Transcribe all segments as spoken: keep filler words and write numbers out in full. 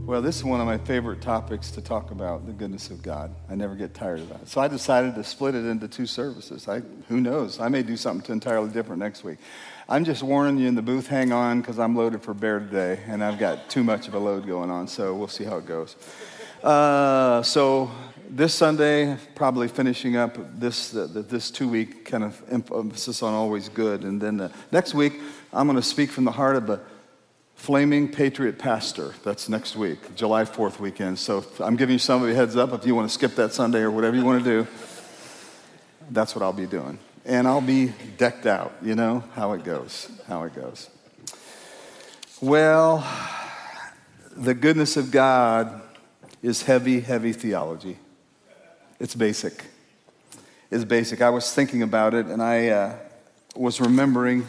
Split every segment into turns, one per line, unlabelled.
Well, this is one of my favorite topics to talk about, the goodness of God. I never get tired of that. So I decided to split it into two services. I, who knows? I may do something entirely different next week. I'm just warning you in the booth, hang on, because I'm loaded for bear today, and I've got too much of a load going on, so we'll see how it goes. Uh, so this Sunday, probably finishing up this uh, this two-week kind of emphasis on always good. And then uh, next week, I'm going to speak from the heart of the Flaming Patriot Pastor. That's next week, July fourth weekend. So I'm giving you some of you a heads up if you want to skip that Sunday or whatever you want to do. That's what I'll be doing. And I'll be decked out, you know, how it goes, how it goes. Well, the goodness of God is heavy, heavy theology. It's basic. It's basic. I was thinking about it, and I uh, was remembering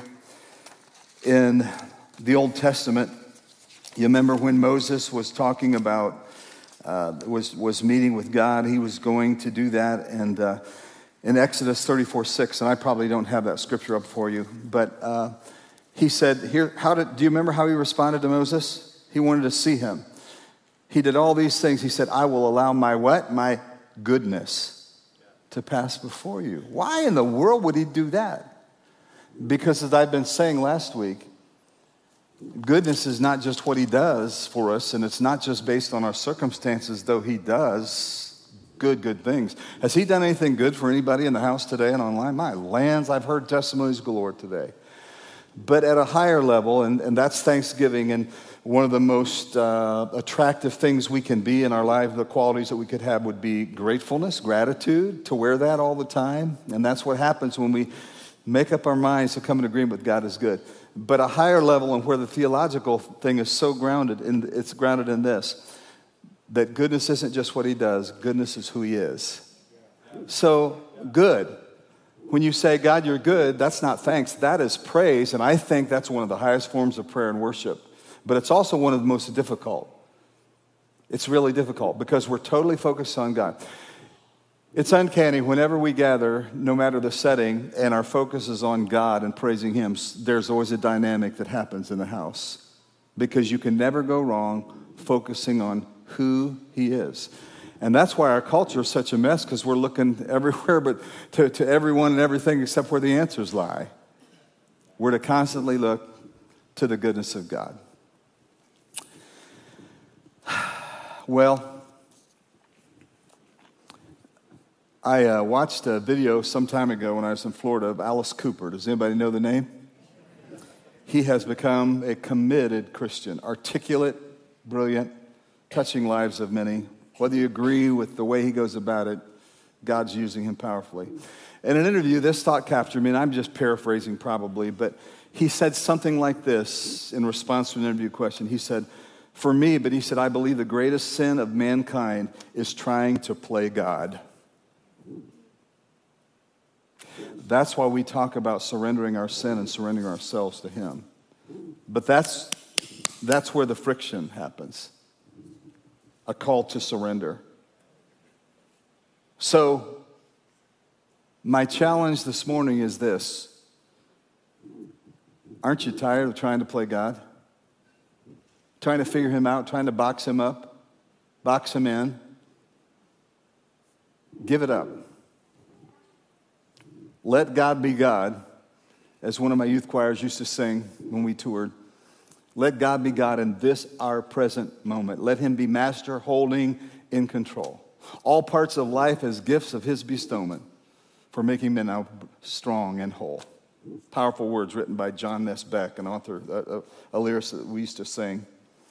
in the Old Testament, you remember when Moses was talking about, uh, was was meeting with God, he was going to do that, and uh, in Exodus thirty-four six, and I probably don't have that scripture up for you, but uh, he said, "Here, how did? Do you remember how he responded to Moses? He wanted to see him. He did all these things. He said, I will allow my what? My goodness to pass before you." Why in the world would he do that? Because as I've been saying last week, goodness is not just what he does for us, and it's not just based on our circumstances, though he does good, good things. Has he done anything good for anybody in the house today and online? My lands, I've heard testimonies galore today. But at a higher level, and, and that's Thanksgiving, and one of the most uh, attractive things we can be in our life, the qualities that we could have would be gratefulness, gratitude, to wear that all the time. And that's what happens when we make up our minds to come in agreement with God is good. But a higher level, and where the theological thing is so grounded, in, it's grounded in this, that goodness isn't just what he does, goodness is who he is. So, good. When you say, God, you're good, that's not thanks, that is praise, and I think that's one of the highest forms of prayer and worship. But it's also one of the most difficult. It's really difficult because we're totally focused on God. It's uncanny whenever we gather, no matter the setting, and our focus is on God and praising him, there's always a dynamic that happens in the house. Because you can never go wrong focusing on who he is. And that's why our culture is such a mess, because we're looking everywhere but to, to everyone and everything except where the answers lie. We're to constantly look to the goodness of God. Well, I uh, watched a video some time ago when I was in Florida of Alice Cooper. Does anybody know the name? He has become a committed Christian, articulate, brilliant, touching lives of many. Whether you agree with the way he goes about it, God's using him powerfully. In an interview, this thought captured me, and I'm just paraphrasing probably, but he said something like this in response to an interview question. He said, for me, but he said, I believe the greatest sin of mankind is trying to play God. That's why we talk about surrendering our sin and surrendering ourselves to him. But that's that's where the friction happens. A call to surrender. So, my challenge this morning is this. Aren't you tired of trying to play God? Trying to figure him out, trying to box him up, box him in? Give it up. Let God be God, as one of my youth choirs used to sing when we toured. Let God be God in this, our present moment. Let him be master, holding in control. All parts of life as gifts of his bestowment for making men now strong and whole. Powerful words written by John Ness Beck, an author, a, a lyricist that we used to sing.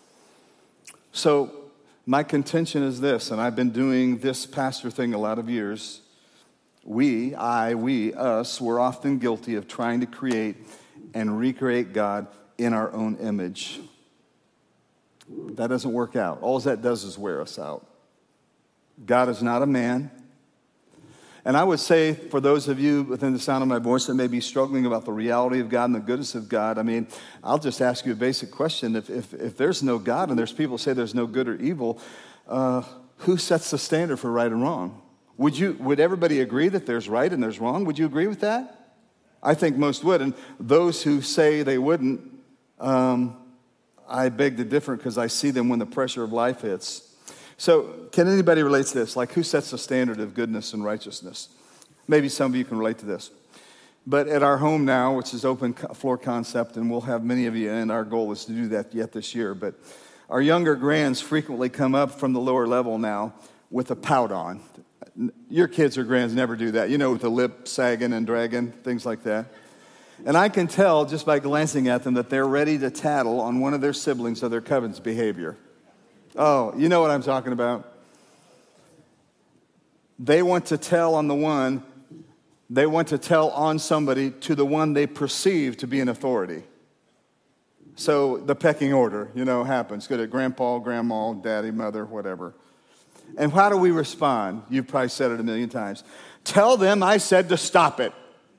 So my contention is this, and I've been doing this pastor thing a lot of years. We, I, we, us, we're often guilty of trying to create and recreate God in our own image. That doesn't work out. All that does is wear us out. God is not a man. And I would say for those of you within the sound of my voice that may be struggling about the reality of God and the goodness of God, I mean, I'll just ask you a basic question. If if, if there's no God and there's people who say there's no good or evil, uh, who sets the standard for right and wrong? Would you? Would everybody agree that there's right and there's wrong? Would you agree with that? I think most would. And those who say they wouldn't, um, I beg to differ because I see them when the pressure of life hits. So can anybody relate to this? Like, who sets the standard of goodness and righteousness? Maybe some of you can relate to this. But at our home now, which is open floor concept, and we'll have many of you in, our goal is to do that yet this year. But our younger grands frequently come up from the lower level now with a pout on. Your kids or grands never do that. You know, with the lip sagging and dragging, things like that. And I can tell just by glancing at them that they're ready to tattle on one of their siblings or their cousin's behavior. Oh, you know what I'm talking about. They want to tell on the one, they want to tell on somebody to the one they perceive to be an authority. So the pecking order, you know, happens. Go to grandpa, grandma, daddy, mother, whatever. And how do we respond? You've probably said it a million times. Tell them I said to stop it.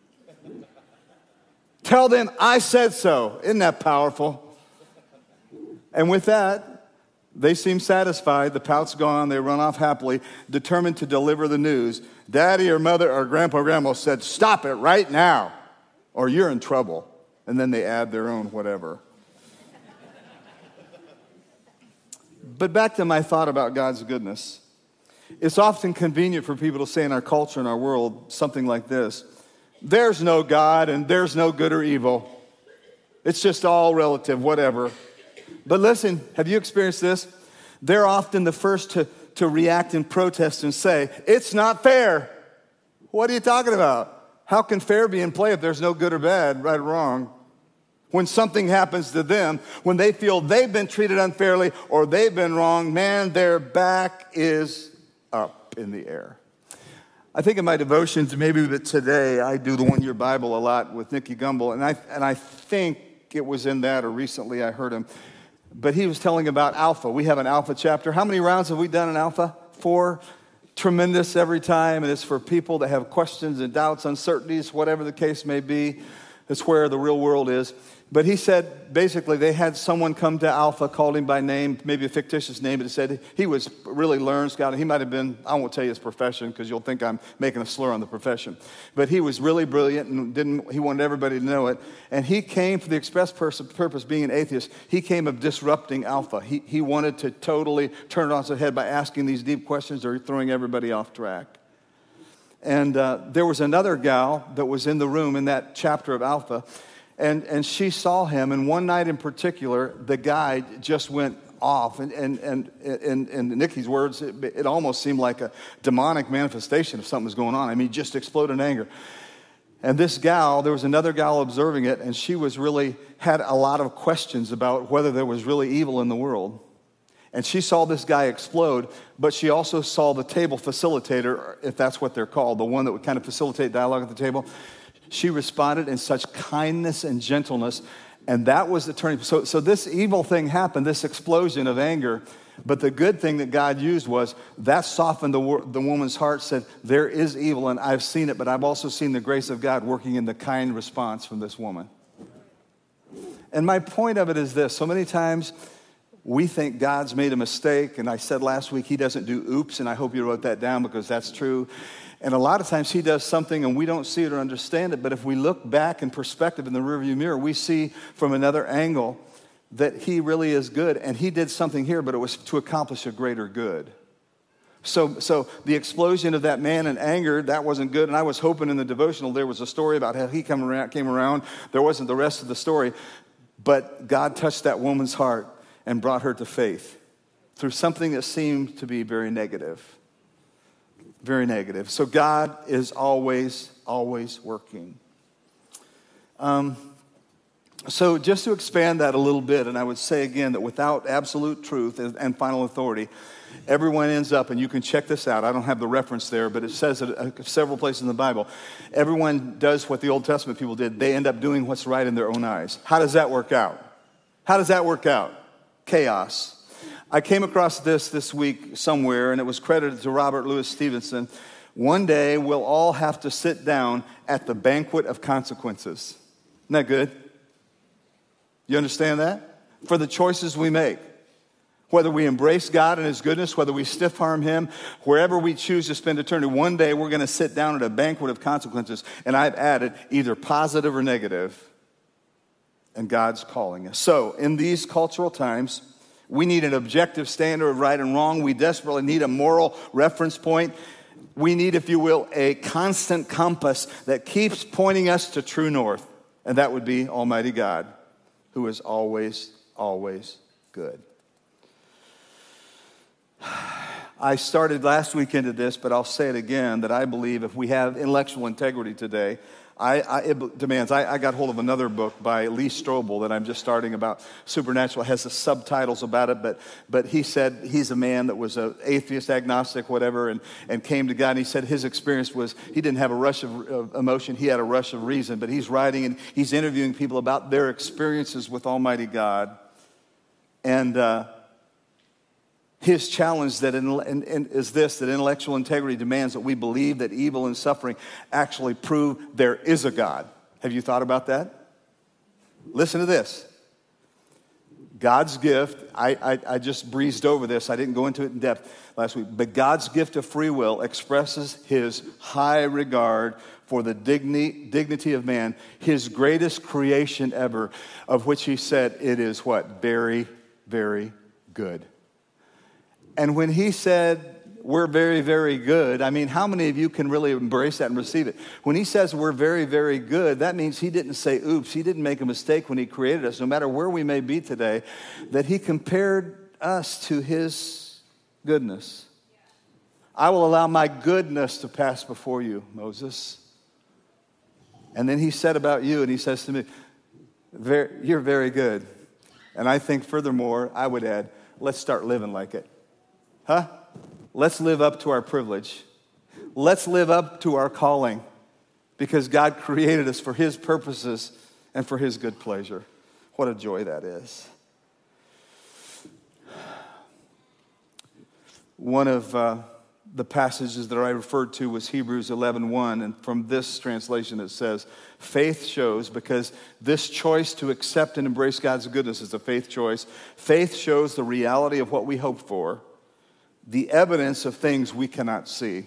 Tell them I said so. Isn't that powerful? And with that, they seem satisfied. The pout's gone. They run off happily, determined to deliver the news. Daddy or mother or grandpa or grandma said, stop it right now, or you're in trouble. And then they add their own whatever. But back to my thought about God's goodness. It's often convenient for people to say in our culture and our world something like this. There's no God and there's no good or evil. It's just all relative, whatever. But listen, have you experienced this? They're often the first to, to react and protest and say, it's not fair. What are you talking about? How can fair be in play if there's no good or bad, right or wrong? When something happens to them, when they feel they've been treated unfairly or they've been wrong, man, their back is up in the air. I think in my devotions, maybe today, I do the one-year Bible a lot with Nicky Gumbel, and I and I think it was in that, or recently I heard him, but he was telling about Alpha. We have an Alpha chapter. How many rounds have we done in Alpha? Four. Tremendous every time, and it's for people that have questions and doubts, uncertainties, whatever the case may be. That's where the real world is. But he said, basically, they had someone come to Alpha, called him by name, maybe a fictitious name, but it said he was really learned, Scott. He might have been, I won't tell you his profession because you'll think I'm making a slur on the profession. But he was really brilliant and didn't. He wanted everybody to know it. And he came for the express purpose, being an atheist, he came of disrupting Alpha. He, he wanted to totally turn it on its head by asking these deep questions or throwing everybody off track. And uh, there was another gal that was in the room in that chapter of Alpha, and, and she saw him, and one night in particular, the guy just went off, and and and in, in Nicky's words, it, it almost seemed like a demonic manifestation of something was going on. I mean, he just exploded in anger. And this gal, there was another gal observing it, and she was really, had a lot of questions about whether there was really evil in the world. And she saw this guy explode, but she also saw the table facilitator, if that's what they're called, the one that would kind of facilitate dialogue at the table. She responded in such kindness and gentleness, and that was the turning. So, so this evil thing happened, this explosion of anger, but the good thing that God used was that softened the, the woman's heart, said, there is evil, and I've seen it, but I've also seen the grace of God working in the kind response from this woman. And my point of it is this: so many times we think God's made a mistake, and I said last week he doesn't do oops, and I hope you wrote that down because that's true. And a lot of times he does something and we don't see it or understand it, but if we look back in perspective in the rearview mirror, we see from another angle that he really is good, and he did something here, but it was to accomplish a greater good. So, so the explosion of that man in anger, that wasn't good, and I was hoping in the devotional there was a story about how he came around, came around. There wasn't the rest of the story, but God touched that woman's heart and brought her to faith through something that seemed to be very negative. Very negative. So God is always, always working. Um, so just to expand that a little bit, and I would say again that without absolute truth and, and final authority, everyone ends up, and you can check this out, I don't have the reference there, but it says it uh, several places in the Bible, everyone does what the Old Testament people did. They end up doing what's right in their own eyes. How does that work out? How does that work out? Chaos. I came across this this week somewhere, and it was credited to Robert Louis Stevenson. One day, we'll all have to sit down at the banquet of consequences. Isn't that good? You understand that? For the choices we make. Whether we embrace God and His goodness, whether we stiff-arm Him, wherever we choose to spend eternity, one day we're going to sit down at a banquet of consequences. And I've added either positive or negative. And God's calling us. So, in these cultural times, we need an objective standard of right and wrong. We desperately need a moral reference point. We need, if you will, a constant compass that keeps pointing us to true north. And that would be Almighty God, who is always, always good. I started last week into this, but I'll say it again, that I believe if we have intellectual integrity today, I, I, it demands, I, I got hold of another book by Lee Strobel that I'm just starting about supernatural. It has the subtitles about it, but but he said he's a man that was an atheist, agnostic, whatever, and, and came to God. And he said his experience was he didn't have a rush of, of emotion, he had a rush of reason. But he's writing and he's interviewing people about their experiences with Almighty God. And uh, his challenge that in, in, in, is this, that intellectual integrity demands that we believe that evil and suffering actually prove there is a God. Have you thought about that? Listen to this. God's gift, I, I, I just breezed over this. I didn't go into it in depth last week. But God's gift of free will expresses his high regard for the dignity, dignity of man, his greatest creation ever, of which he said it is what? Very, very good. And when he said, we're very, very good, I mean, how many of you can really embrace that and receive it? When he says we're very, very good, that means he didn't say, oops, he didn't make a mistake when he created us, no matter where we may be today, that he compared us to his goodness. I will allow my goodness to pass before you, Moses. And then he said about you, and he says to me, you're very good. And I think furthermore, I would add, let's start living like it. Huh? Let's live up to our privilege. Let's live up to our calling, because God created us for his purposes and for his good pleasure. What a joy that is. One of uh, the passages that I referred to was Hebrews eleven one, and from this translation it says, faith shows, because this choice to accept and embrace God's goodness is a faith choice. Faith shows the reality of what we hope for, the evidence of things we cannot see.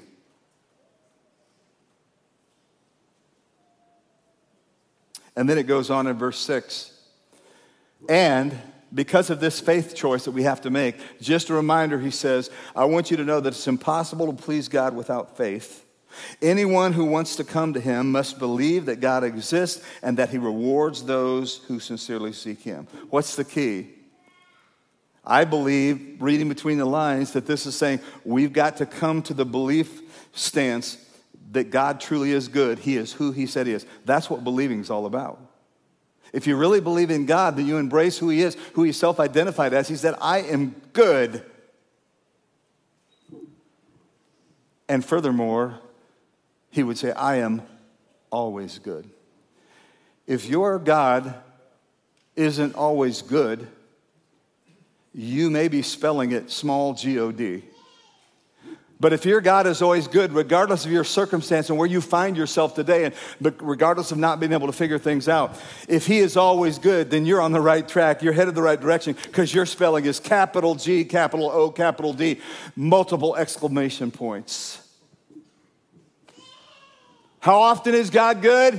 And then it goes on in verse six. And because of this faith choice that we have to make, just a reminder, he says, I want you to know that it's impossible to please God without faith. Anyone who wants to come to him must believe that God exists and that he rewards those who sincerely seek him. What's the key? I believe, reading between the lines, that this is saying we've got to come to the belief stance that God truly is good. He is who he said he is. That's what believing is all about. If you really believe in God, then you embrace who he is, who he self-identified as. He said, I am good. And furthermore, he would say, I am always good. If your God isn't always good, you may be spelling it small G O D. But if your God is always good, regardless of your circumstance and where you find yourself today, and regardless of not being able to figure things out, if he is always good, then you're on the right track. You're headed the right direction, because your spelling is capital G, capital O, capital D, multiple exclamation points. How often is God good?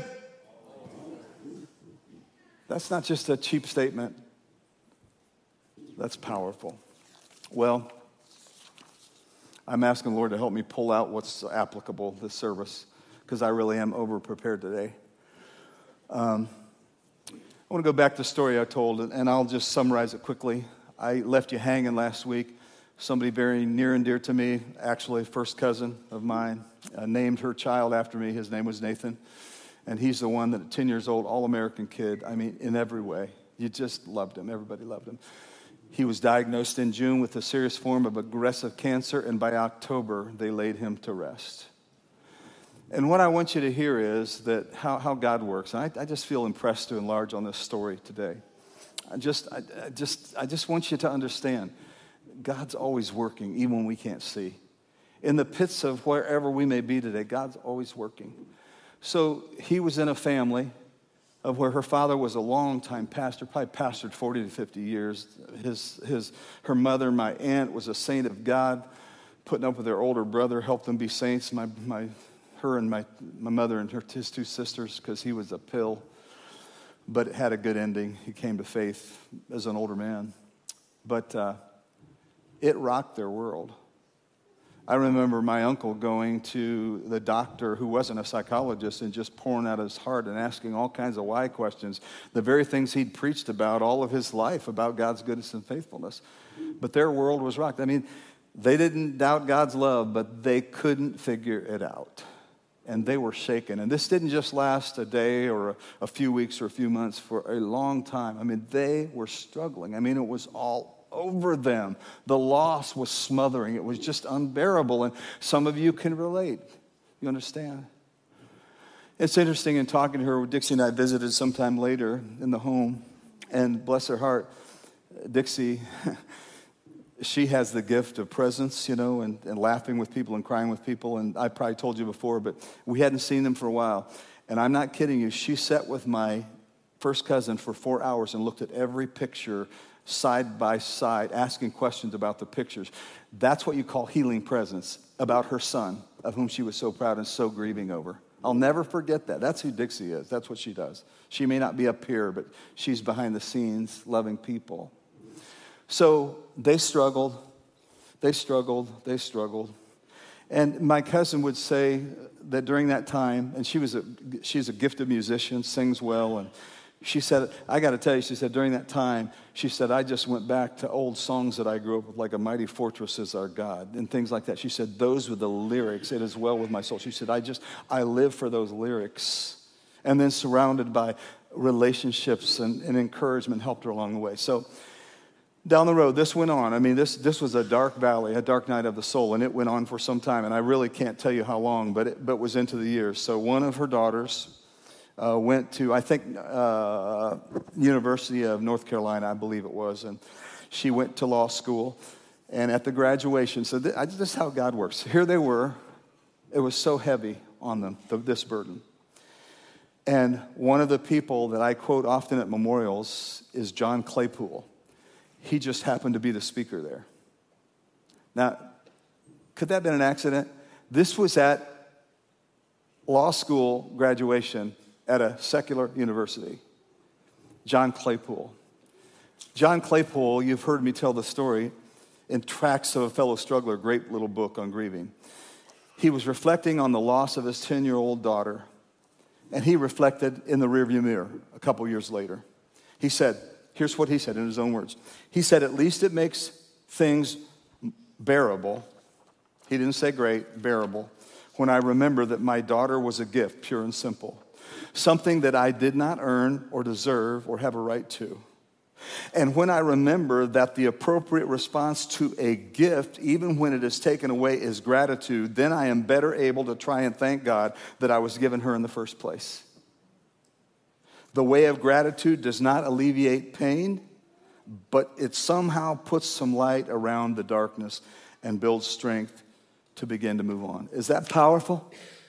That's not just a cheap statement. That's powerful. Well, I'm asking the Lord to help me pull out what's applicable this service, because I really am over-prepared today. Um, I want to go back to the story I told, and I'll just summarize it quickly. I left you hanging last week. Somebody very near and dear to me, actually a first cousin of mine, uh, named her child after me. His name was Nathan, and he's the one that at ten years old, all-American kid. I mean, in every way. You just loved him. Everybody loved him. He was diagnosed in June with a serious form of aggressive cancer, and by October, they laid him to rest. And what I want you to hear is that how, how God works. And I, I just feel impressed to enlarge on this story today. I just, I, I just, I just want you to understand, God's always working, even when we can't see. In the pits of wherever we may be today, God's always working. So he was in a family of where her father was a long-time pastor, probably pastored forty to fifty years. His, his, her mother, my aunt, was a saint of God, putting up with her older brother, helped them be saints. My, my, her and my, my mother and her, his two sisters, because he was a pill. but it had a good ending. He came to faith as an older man. But uh, it rocked their world. I remember my uncle going to the doctor who wasn't a psychologist and just pouring out his heart and asking all kinds of why questions, the very things he'd preached about all of his life, about God's goodness and faithfulness. But their world was rocked. I mean, they didn't doubt God's love, but they couldn't figure it out. And they were shaken. And this didn't just last a day or a, a few weeks or a few months, for a long time. I mean, they were struggling. I mean, it was all over them. The loss was smothering. It was just unbearable. And some of you can relate. You understand? It's interesting in talking to her. Dixie and I visited sometime later in the home. And bless her heart, Dixie, she has the gift of presence, you know, and, and laughing with people and crying with people. And I probably told you before, but we hadn't seen them for a while. And I'm not kidding you. She sat with my first cousin for four hours and looked at every picture side by side, asking questions about the pictures. That's what you call healing presence, about her son, of whom she was so proud and so grieving over. I'll never forget that. That's who Dixie is. That's what she does. She may not be up here, but she's behind the scenes loving people. So they struggled, they struggled, they struggled. And my cousin would say that during that time, and she was a, she's a gifted musician, sings well, and she said, I got to tell you, she said, during that time, she said, I just went back to old songs that I grew up with, like A Mighty Fortress Is Our God, and things like that. She said, those were the lyrics. It is well with my soul. She said, I just, I live for those lyrics. And then surrounded by relationships and, and encouragement helped her along the way. So down the road, this went on. I mean, this this was a dark valley, a dark night of the soul, and it went on for some time. And I really can't tell you how long, but it but was into the years. So one of her daughters uh, went to, I think, uh, University of North Carolina, I believe it was, and she went to law school. And at the graduation, so th- this is how God works. Here they were. It was so heavy on them, the, this burden. And one of the people that I quote often at memorials is John Claypool. He just happened to be the speaker there. Now, could that have been an accident? This was at law school graduation at a secular university. John Claypool. John Claypool, you've heard me tell the story in Tracts of a Fellow Struggler, great little book on grieving. He was reflecting on the loss of his ten-year-old daughter, and he reflected in the rearview mirror a couple years later. He said, here's what he said in his own words. He said, at least it makes things bearable. He didn't say great, bearable. When I remember that my daughter was a gift, pure and simple. Something that I did not earn or deserve or have a right to. And when I remember that the appropriate response to a gift, even when it is taken away, is gratitude, then I am better able to try and thank God that I was given her in the first place. The way of gratitude does not alleviate pain, but it somehow puts some light around the darkness and builds strength to begin to move on. Is that powerful?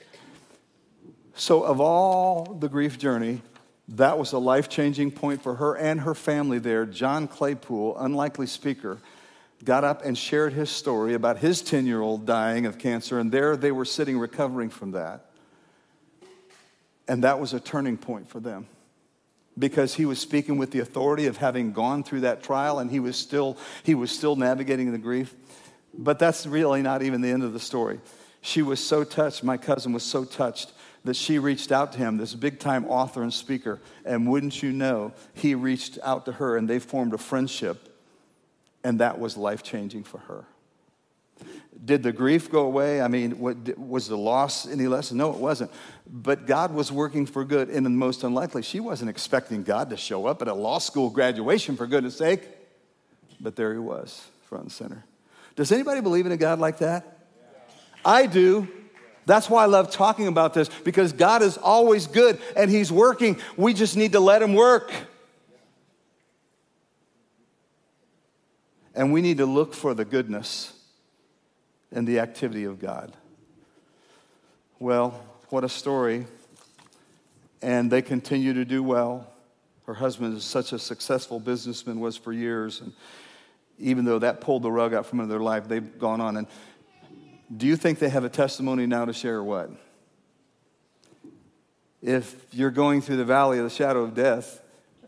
So of all the grief journey, that was a life-changing point for her and her family there. John Claypool, unlikely speaker, got up and shared his story about his ten-year-old dying of cancer, and there they were sitting recovering from that. And that was a turning point for them, because he was speaking with the authority of having gone through that trial, and he was still he was still navigating the grief. But that's really not even the end of the story. She was so touched, my cousin was so touched, that she reached out to him, this big-time author and speaker, and wouldn't you know, he reached out to her, and they formed a friendship, and that was life-changing for her. Did the grief go away? I mean, what, was the loss any less? No, it wasn't. But God was working for good in the most unlikely. She wasn't expecting God to show up at a law school graduation, for goodness sake. But there he was, front and center. Does anybody believe in a God like that? I do. That's why I love talking about this, because God is always good and he's working. We just need to let him work. And we need to look for the goodness and the activity of God. Well, what a story. And they continue to do well. Her husband is such a successful businessman, was for years. And even though that pulled the rug out from under their life, they've gone on. And do you think they have a testimony now to share? What? If you're going through the valley of the shadow of death,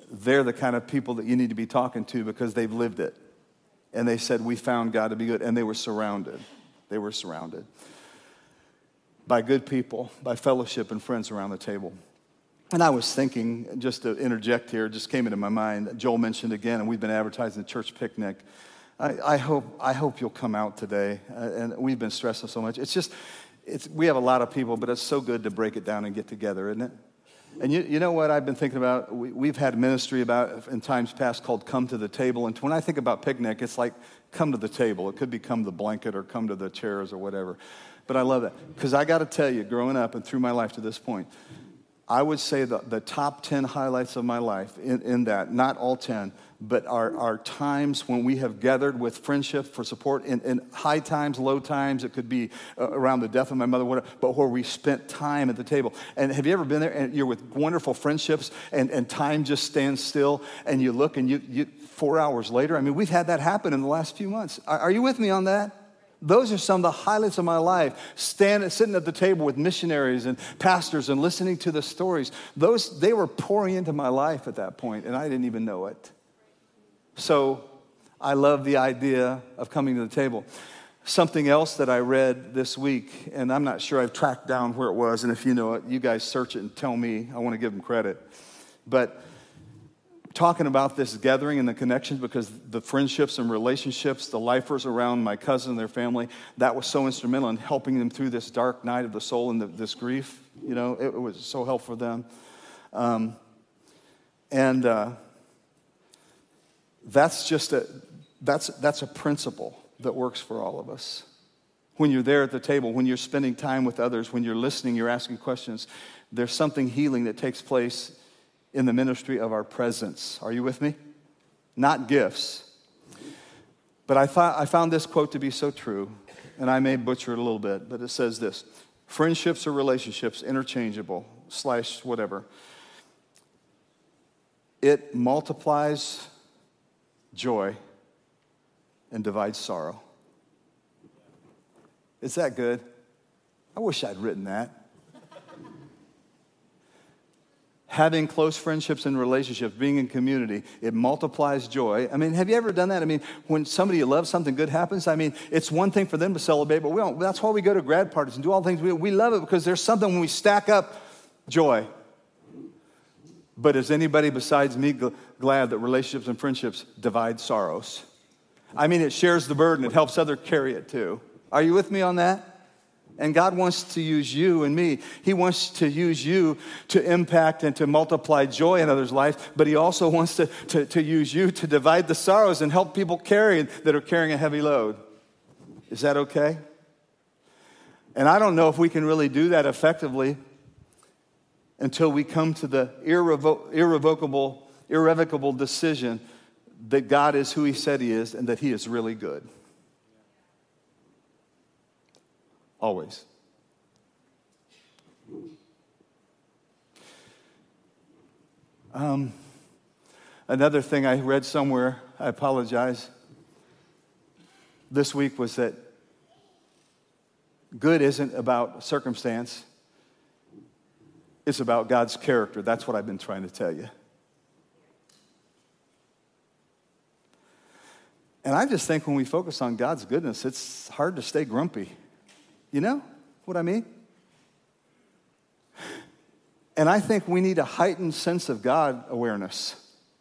they're the kind of people that you need to be talking to because they've lived it. And they said, we found God to be good. And they were surrounded. They were surrounded by good people, by fellowship and friends around the table. And I was thinking, just to interject here, it just came into my mind. Joel mentioned again, and we've been advertising the church picnic. I, I hope I hope you'll come out today. Uh, and we've been stressing so much. It's just, it's we have a lot of people, but it's so good to break it down and get together, isn't it? And you, you know what I've been thinking about? We, we've had ministry about in times past called Come to the Table. And when I think about picnic, it's like come to the table. It could be come to the blanket or come to the chairs or whatever. But I love that. Because I got to tell you, growing up and through my life to this point, I would say the, the top ten highlights of my life in, in that, not all ten, but are, are times when we have gathered with friendship for support in, in high times, low times. It could be uh, around the death of my mother, whatever, but where we spent time at the table. And have you ever been there and you're with wonderful friendships and, and time just stands still and you look and you, you four hours later? I mean, we've had that happen in the last few months. Are, are you with me on that? Those are some of the highlights of my life. Standing, sitting at the table with missionaries and pastors and listening to the stories. Those, they were pouring into my life at that point, and I didn't even know it. So I love the idea of coming to the table. Something else that I read this week, and I'm not sure I've tracked down where it was, and if you know it, you guys search it and tell me. I want to give them credit. But talking about this gathering and the connections, because the friendships and relationships, the lifers around my cousin and their family, that was so instrumental in helping them through this dark night of the soul and the, this grief. You know, it, it was so helpful for them. Um, and uh, that's just a that's that's a principle that works for all of us. When you're there at the table, when you're spending time with others, when you're listening, you're asking questions, there's something healing that takes place in the ministry of our presence. Are you with me? Not gifts. But I thought I found this quote to be so true, and I may butcher it a little bit, but it says this: friendships or relationships, interchangeable, slash whatever, it multiplies joy and divides sorrow. Is that good? I wish I'd written that. Having close friendships and relationships, being in community, it multiplies joy. I mean, have you ever done that? I mean, when somebody you love, something good happens, I mean, it's one thing for them to celebrate, but we don't. That's why we go to grad parties and do all the things. We, we love it because there's something when we stack up joy. But is anybody besides me gl- glad that relationships and friendships divide sorrows? I mean, it shares the burden. It helps others carry it too. Are you with me on that? And God wants to use you and me. He wants to use you to impact and to multiply joy in others' life, but he also wants to, to, to use you to divide the sorrows and help people carry that are carrying a heavy load. Is that okay? And I don't know if we can really do that effectively until we come to the irrevo- irrevocable, irrevocable decision that God is who he said he is and that he is really good. Always. Um, another thing I read somewhere, I apologize, this week was that good isn't about circumstance. It's about God's character. That's what I've been trying to tell you. And I just think when we focus on God's goodness, it's hard to stay grumpy. You know what I mean? And I think we need a heightened sense of God awareness.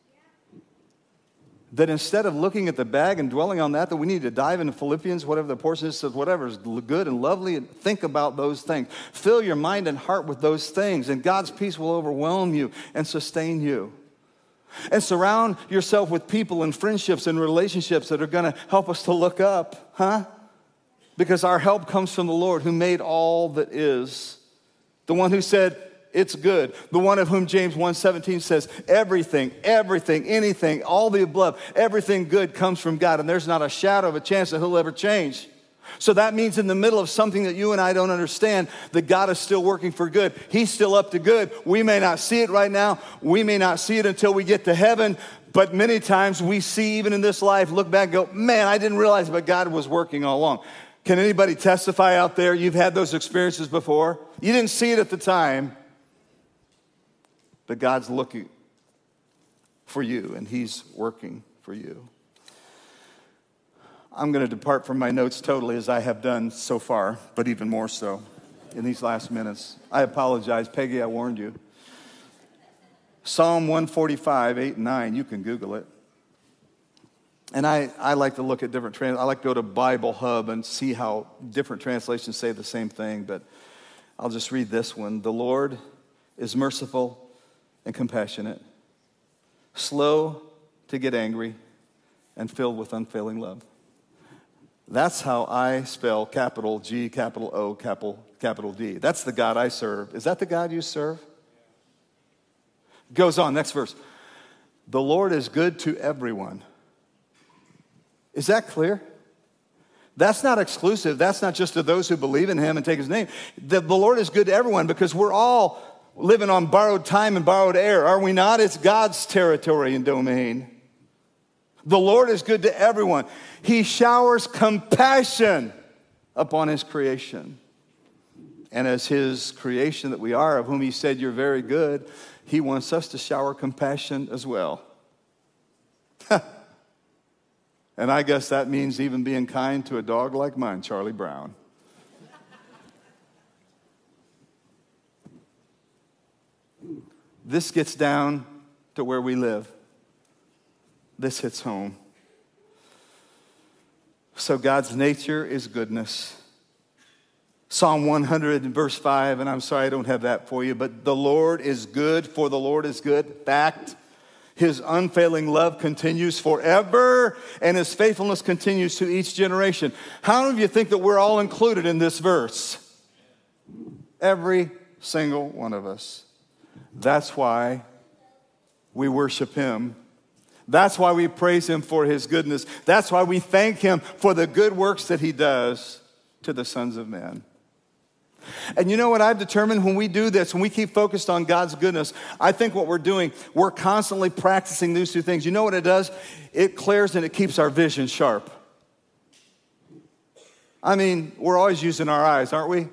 That instead of looking at the bag and dwelling on that, that we need to dive into Philippians, whatever the portion is, says whatever is good and lovely, and think about those things. Fill your mind and heart with those things, and God's peace will overwhelm you and sustain you. And surround yourself with people and friendships and relationships that are going to help us to look up, huh? Because our help comes from the Lord who made all that is. The one who said, it's good. The one of whom James one seventeen says, everything, everything, anything, all the above, everything good comes from God. And there's not a shadow of a chance that he'll ever change. So that means in the middle of something that you and I don't understand, that God is still working for good. He's still up to good. We may not see it right now. We may not see it until we get to heaven. But many times we see, even in this life, look back and go, man, I didn't realize, but God was working all along. Can anybody testify out there? You've had those experiences before. You didn't see it at the time, but God's looking for you, and he's working for you. I'm going to depart from my notes totally, as I have done so far, but even more so in these last minutes. I apologize. Peggy, I warned you. Psalm one forty-five, eight and nine, you can Google it. And I, I like to look at different trans. I like to go to Bible Hub and see how different translations say the same thing, but I'll just read this one. The Lord is merciful and compassionate, slow to get angry, and filled with unfailing love. That's how I spell capital G, capital O, capital, capital D. That's the God I serve. Is that the God you serve? Goes on, next verse. The Lord is good to everyone. Is that clear? That's not exclusive. That's not just to those who believe in him and take his name. The, the Lord is good to everyone because we're all living on borrowed time and borrowed air, are we not? It's God's territory and domain. The Lord is good to everyone. He showers compassion upon his creation. And as his creation that we are, of whom he said you're very good, he wants us to shower compassion as well. And I guess that means even being kind to a dog like mine, Charlie Brown. This gets down to where we live. This hits home. So God's nature is goodness. Psalm one hundred verse five, and I'm sorry I don't have that for you, but the Lord is good, for the Lord is good. Fact. His unfailing love continues forever, and his faithfulness continues to each generation. How many of you think that we're all included in this verse? Every single one of us. That's why we worship him. That's why we praise him for his goodness. That's why we thank him for the good works that he does to the sons of men. And you know what I've determined when we do this, when we keep focused on God's goodness, I think what we're doing, we're constantly practicing these two things. You know what it does? It clears and it keeps our vision sharp. I mean, we're always using our eyes, aren't we?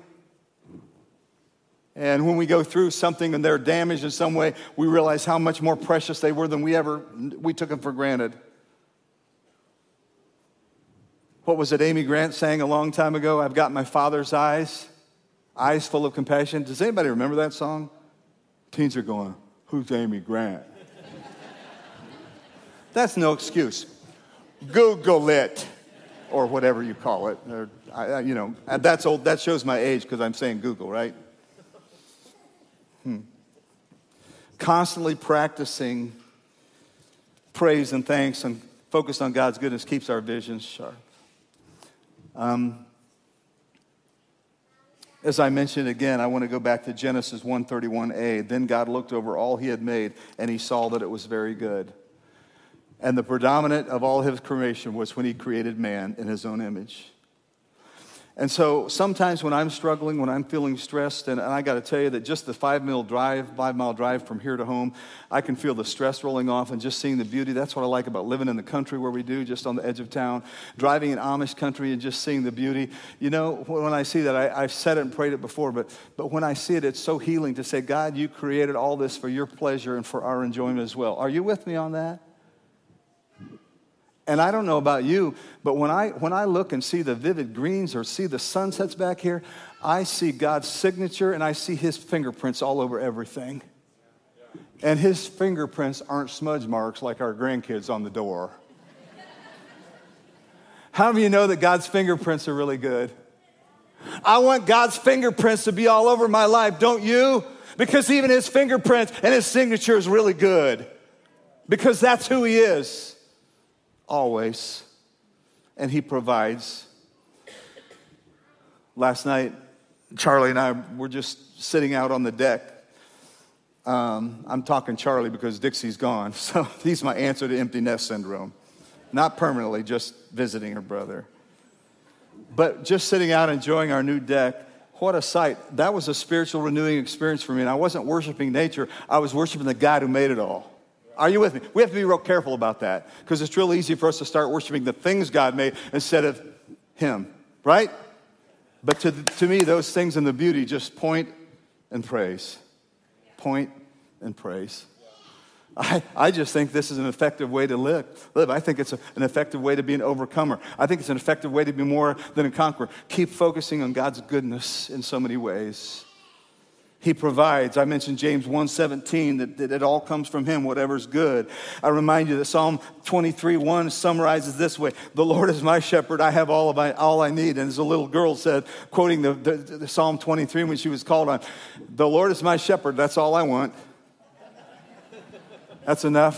And when we go through something and they're damaged in some way, we realize how much more precious they were than we ever, we took them for granted. What was it Amy Grant sang a long time ago? I've got my Father's eyes. Eyes full of compassion. Does anybody remember that song? Teens are going, who's Amy Grant? That's no excuse. Google it, or whatever you call it. Or, I, you know, that's old. That shows my age because I'm saying Google, right? Hmm. Constantly practicing praise and thanks and focus on God's goodness keeps our vision sharp. Um. As I mentioned again, I want to go back to Genesis one thirty-one a. Then God looked over all he had made, and he saw that it was very good. And the predominant of all his creation was when he created man in his own image. And so sometimes when I'm struggling, when I'm feeling stressed, and, and I got to tell you that just the five-mile drive, five-mile drive from here to home, I can feel the stress rolling off and just seeing the beauty. That's what I like about living in the country where we do, just on the edge of town, driving in Amish country and just seeing the beauty. You know, when I see that, I, I've said it and prayed it before, but, but when I see it, it's so healing to say, God, you created all this for your pleasure and for our enjoyment as well. Are you with me on that? And I don't know about you, but when I when I look and see the vivid greens or see the sunsets back here, I see God's signature and I see his fingerprints all over everything. And his fingerprints aren't smudge marks like our grandkids on the door. How many of you know that God's fingerprints are really good? I want God's fingerprints to be all over my life, don't you? Because even his fingerprints and his signature is really good. Because that's who he is. Always. And he provides. Last night, Charlie and I were just sitting out on the deck. Um, I'm talking Charlie because Dixie's gone. So he's my answer to empty nest syndrome. Not permanently, just visiting her brother. But just sitting out enjoying our new deck, what a sight. That was a spiritual renewing experience for me. And I wasn't worshiping nature. I was worshiping the God who made it all. Are you with me? We have to be real careful about that because it's real easy for us to start worshiping the things God made instead of him, right? But to, to me, those things and the beauty just point and praise. Point and praise. I, I just think this is an effective way to live. live. I think it's a, an effective way to be an overcomer. I think it's an effective way to be more than a conqueror. Keep focusing on God's goodness in so many ways. He provides. I mentioned James one seventeen, that, that it all comes from him, whatever's good. I remind you that Psalm twenty-three one summarizes this way: the Lord is my shepherd, I have all of my, all I need. And as a little girl said, quoting the, the, the Psalm twenty-three when she was called on, the Lord is my shepherd, that's all I want. That's enough.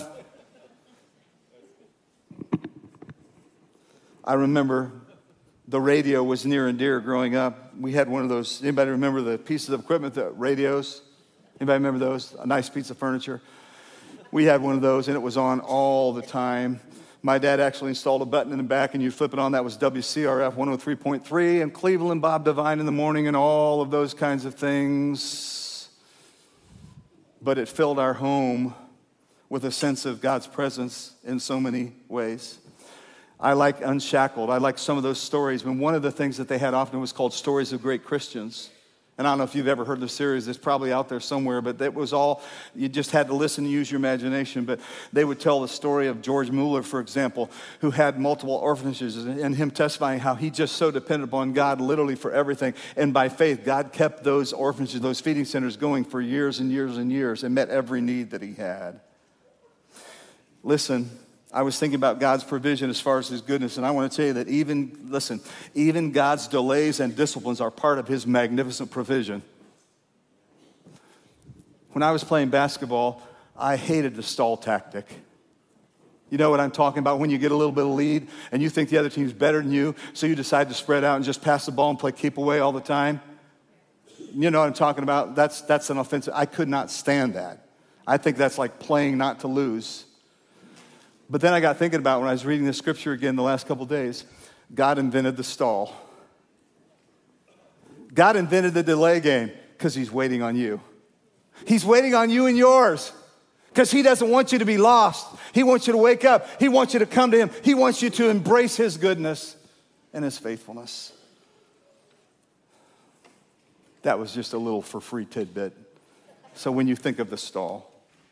I remember the radio was near and dear growing up. We had one of those. Anybody remember the pieces of equipment, the radios? Anybody remember those? A nice piece of furniture. We had one of those, and it was on all the time. My dad actually installed a button in the back, and you'd flip it on. That was W C R F one oh three point three, and Cleveland Bob Devine in the morning, and all of those kinds of things. But it filled our home with a sense of God's presence in so many ways. I like Unshackled. I like some of those stories. And one of the things that they had often was called Stories of Great Christians. And I don't know if you've ever heard the series. It's probably out there somewhere. But it was all, you just had to listen and use your imagination. But they would tell the story of George Mueller, for example, who had multiple orphanages, and him testifying how he just so depended upon God literally for everything. And by faith, God kept those orphanages, those feeding centers going for years and years and years, and met every need that he had. Listen, I was thinking about God's provision as far as his goodness, and I want to tell you that even, listen, even God's delays and disciplines are part of his magnificent provision. When I was playing basketball, I hated the stall tactic. You know what I'm talking about? When you get a little bit of lead and you think the other team's better than you, so you decide to spread out and just pass the ball and play keep away all the time. You know what I'm talking about? That's, that's an offensive. I could not stand that. I think that's like playing not to lose. But then I got thinking about when I was reading the scripture again the last couple of days, God invented the stall. God invented the delay game because he's waiting on you. He's waiting on you and yours because he doesn't want you to be lost. He wants you to wake up. He wants you to come to him. He wants you to embrace his goodness and his faithfulness. That was just a little for free tidbit. So when you think of the stall,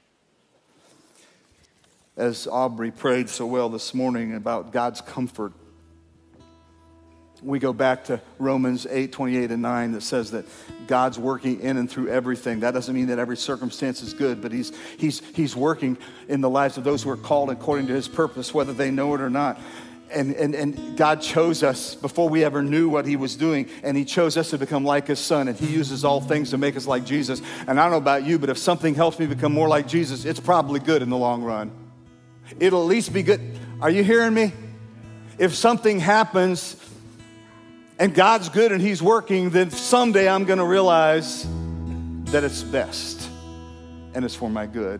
as Aubrey prayed so well this morning about God's comfort, we go back to Romans eight, twenty-eight and nine that says that God's working in and through everything. That doesn't mean that every circumstance is good, but he's, he's, he's working in the lives of those who are called according to his purpose, whether they know it or not. And, and, and God chose us before we ever knew what he was doing, and he chose us to become like his son, and he uses all things to make us like Jesus. And I don't know about you, but if something helps me become more like Jesus, it's probably good in the long run. It'll at least be good. Are you hearing me? If something happens and God's good and he's working, then someday I'm going to realize that it's best and it's for my good.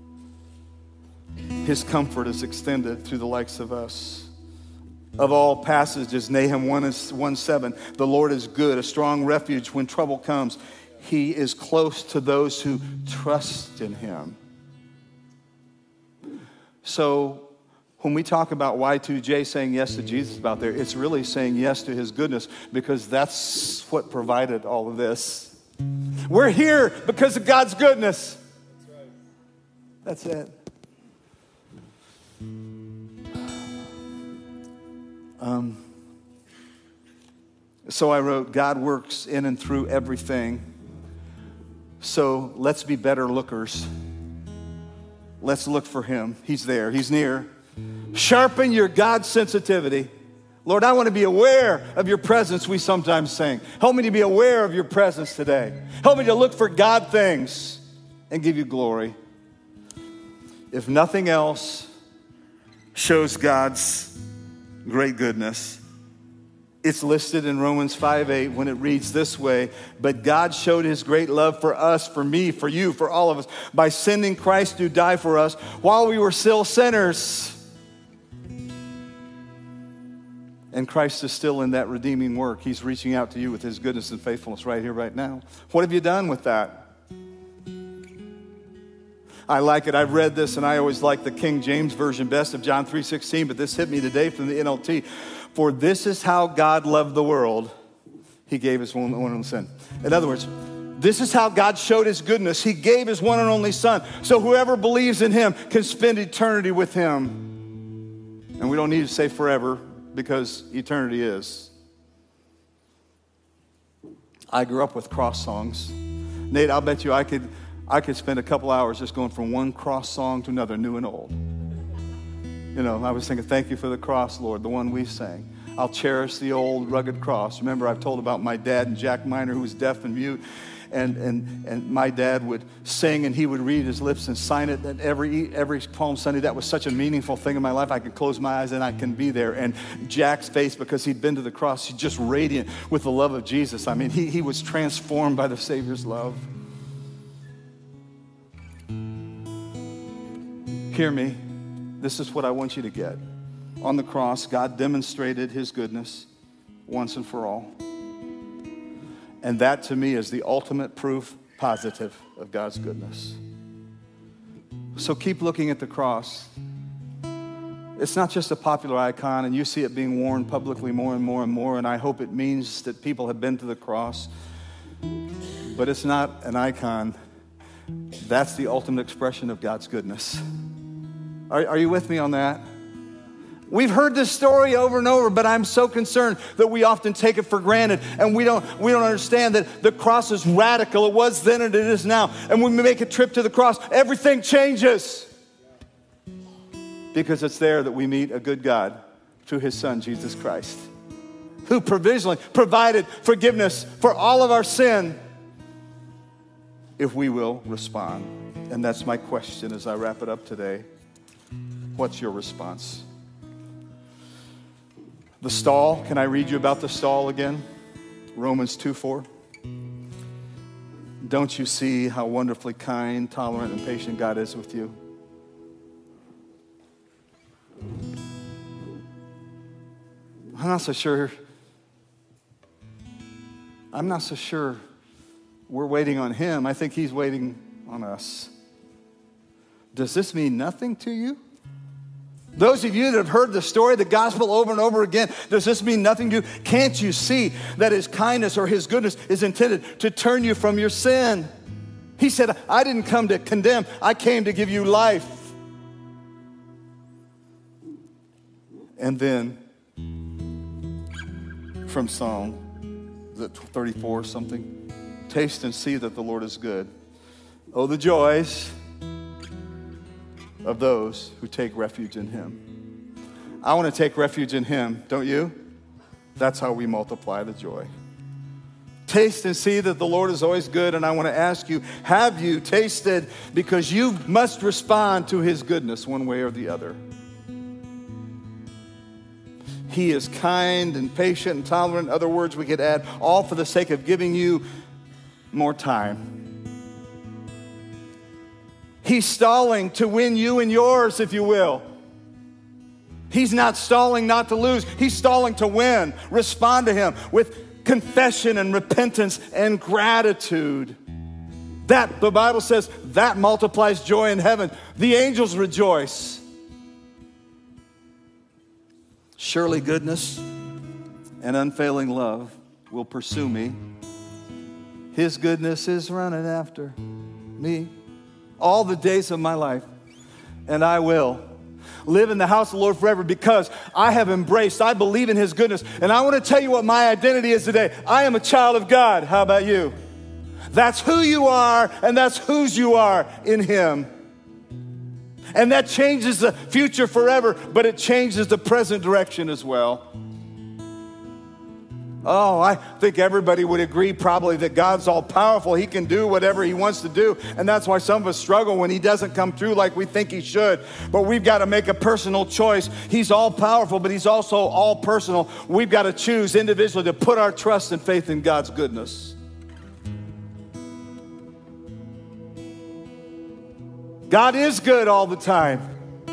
His comfort is extended through the likes of us. Of all passages, Nahum one seven, the Lord is good, a strong refuge when trouble comes. He is close to those who trust in him. So when we talk about Y two J saying yes to Jesus out there, it's really saying yes to his goodness, because that's what provided all of this. We're here because of God's goodness. That's it. Um, so I wrote, God works in and through everything. So let's be better lookers. Let's look for him. He's there. He's near. Sharpen your God sensitivity. Lord, I want to be aware of your presence, we sometimes sing. Help me to be aware of your presence today. Help me to look for God things and give you glory. If nothing else shows God's great goodness, it's listed in Romans five eight when it reads this way: but God showed his great love for us, for me, for you, for all of us, by sending Christ to die for us while we were still sinners. And Christ is still in that redeeming work. He's reaching out to you with his goodness and faithfulness right here, right now. What have you done with that? I like it. I've read this, and I always like the King James Version best of John three sixteen, but this hit me today from the N L T. For this is how God loved the world. He gave his one and only son. In other words, This is how God showed his goodness. He gave his one and only son. So whoever believes in him can spend eternity with him. And we don't need to say forever because eternity is. I grew up with cross songs. Nate, I'll bet you I could, I could spend a couple hours just going from one cross song to another, new and old. You know, I was thinking, thank you for the cross, Lord, the one we sang. I'll cherish the old rugged cross. Remember, I've told about my dad and Jack Miner, who was deaf and mute. And, and, and my dad would sing and he would read his lips and sign it. And every, every Palm Sunday, that was such a meaningful thing in my life. I could close my eyes and I can be there. And Jack's face, because he'd been to the cross, he's just radiant with the love of Jesus. I mean, he, he was transformed by the Savior's love. Hear me. This is what I want you to get. On the cross, God demonstrated his goodness once and for all. And that, to me, is the ultimate proof positive of God's goodness. So keep looking at the cross. It's not just a popular icon, and you see it being worn publicly more and more and more, and I hope it means that people have been to the cross. But it's not an icon. That's the ultimate expression of God's goodness. Are, are you with me on that? We've heard this story over and over, but I'm so concerned that we often take it for granted, and we don't we don't understand that the cross is radical. It was then and it is now. And when we make a trip to the cross, everything changes. Because it's there that we meet a good God through his son, Jesus Christ, who provisionally provided forgiveness for all of our sin if we will respond. And that's my question as I wrap it up today. What's your response? The stall, can I read you about the stall again? Romans two four. Don't you see how wonderfully kind, tolerant, and patient God is with you? I'm not so sure. I'm not so sure we're waiting on him. I think he's waiting on us. Does this mean nothing to you? Those of you that have heard the story, the gospel over and over again, does this mean nothing to you? Can't you see that his kindness or his goodness is intended to turn you from your sin? He said, I didn't come to condemn, I came to give you life. And then, from Psalm, is it thirty-four or something? Taste and see that the Lord is good. Oh, the joys of those who take refuge in him. I want to take refuge in him, don't you? That's how we multiply the joy. Taste and see that the Lord is always good, and I want to ask you, have you tasted? Because you must respond to his goodness one way or the other. He is kind and patient and tolerant. In other words, we could add, all for the sake of giving you more time. He's stalling to win you and yours, if you will. He's not stalling not to lose. He's stalling to win. Respond to him with confession and repentance and gratitude. That, the Bible says, that multiplies joy in heaven. The angels rejoice. Surely goodness and unfailing love will pursue me. His goodness is running after me all the days of my life, and I will live in the house of the Lord forever because I have embraced, I believe in his goodness. And I want to tell you what my identity is today. I am a child of God. How about you? That's who you are, and that's whose you are in him. And that changes the future forever, but it changes the present direction as well. Oh, I think everybody would agree probably that God's all powerful. He can do whatever he wants to do. And that's why some of us struggle when he doesn't come through like we think he should. But we've got to make a personal choice. He's all powerful, but he's also all personal. We've got to choose individually to put our trust and faith in God's goodness. God is good all the time.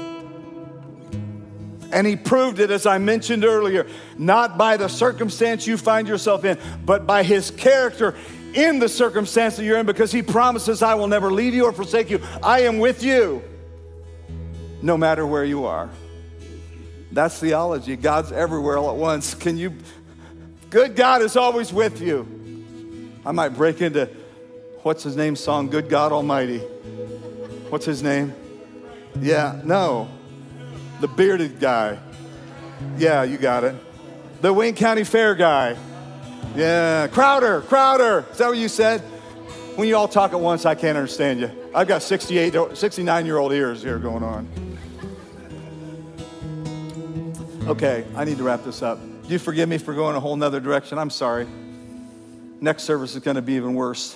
And he proved it, as I mentioned earlier, not by the circumstance you find yourself in, but by his character in the circumstance that you're in, because he promises, I will never leave you or forsake you. I am with you, no matter where you are. That's theology. God's everywhere all at once. Can you, good God is always with you. I might break into what's his name song? Good God Almighty. What's his name? Yeah, no. The bearded guy. Yeah, you got it. The Wayne County Fair guy. Yeah, Crowder, Crowder. Is that what you said? When you all talk at once, I can't understand you. I've got sixty-eight, sixty-nine-year-old ears here going on. Okay, I need to wrap this up. Do you forgive me for going a whole nother direction? I'm sorry. Next service is going to be even worse.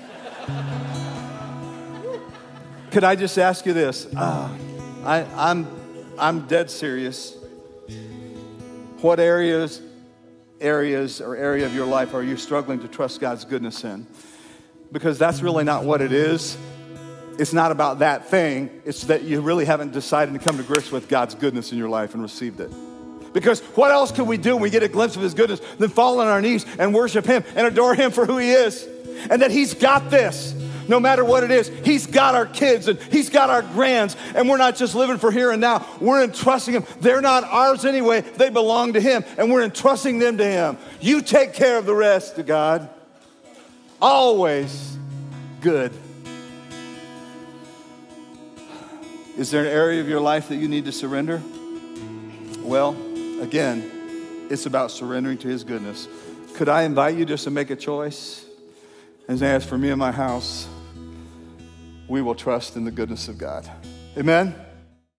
Could I just ask you this? Uh, I, I'm, I'm dead serious. What areas, areas or area of your life are you struggling to trust God's goodness in? Because that's really not what it is. It's not about that thing. It's that you really haven't decided to come to grips with God's goodness in your life and received it. Because what else can we do when we get a glimpse of his goodness than fall on our knees and worship him and adore him for who he is? And that he's got this. No matter what it is, he's got our kids and he's got our grands, and we're not just living for here and now. We're entrusting him. They're not ours anyway. They belong to him, and we're entrusting them to him. You take care of the rest, to God. Always good. Is there an area of your life that you need to surrender? Well, again, it's about surrendering to his goodness. Could I invite you just to make a choice? And as for me and my house, we will trust in the goodness of God. Amen?